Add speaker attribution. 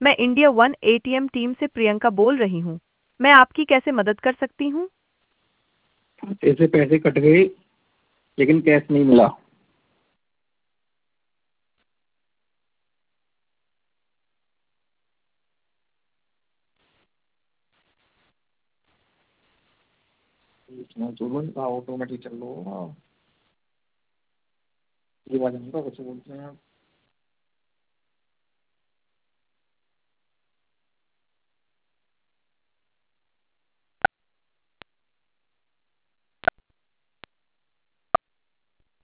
Speaker 1: मैं India one ATM team से प्रियंका बोल रही हूँ। मैं आपकी कैसे मदद कर सकती हूँ?
Speaker 2: खाते से पैसे कट गए लेकिन कैश नहीं मिला। इतना तुरंत का ऑटोमेटिक चल रहा होगा। ये बात नहीं पता कैसे बोलते हैं आप।